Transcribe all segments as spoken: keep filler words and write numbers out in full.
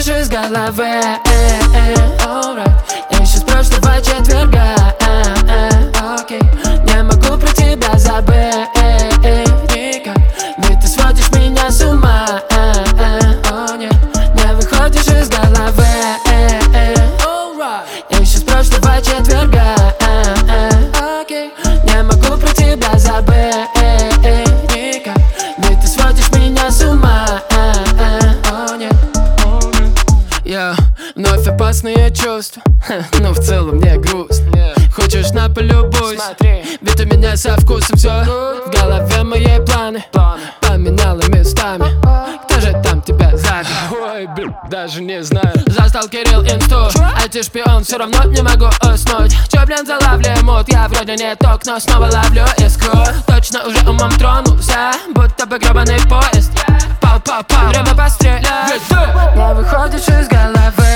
из головы, э, э, alright. Я еще с прошлого четверга, э, э, окей. Не могу про тебя забыть, э, э, никак. Ведь ты сводишь меня с ума, э, э, о нет. Не выходишь из головы, э, э, alright. Я еще с прошлого четверга, э, э, окей. Не могу про тебя забыть, э, э, никак. Ведь ты сводишь меня с ума, э, э, о нет. Я вновь опасные чувства, но в целом мне грустно. yeah. Хочешь на полюбуйся, смотри. Ведь у меня со вкусом все. В голове мои планы, планы поменяла местами. Кто же там тебя запил? Ой, блин, даже не знаю. Застал Кирилл инсту, айти-шпион, все равно не могу уснуть. Че, блин, залавлю мут, я вроде не ток, но снова ловлю искру. Точно уже умом тронулся, будто бы гребаный поезд. Пау-пау-пау, время пострелять. Не выходишь из головы.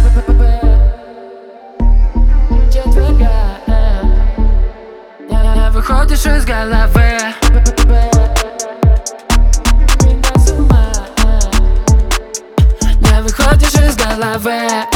Четверга, э. не, не выходишь из головы. Не выходишь из головы.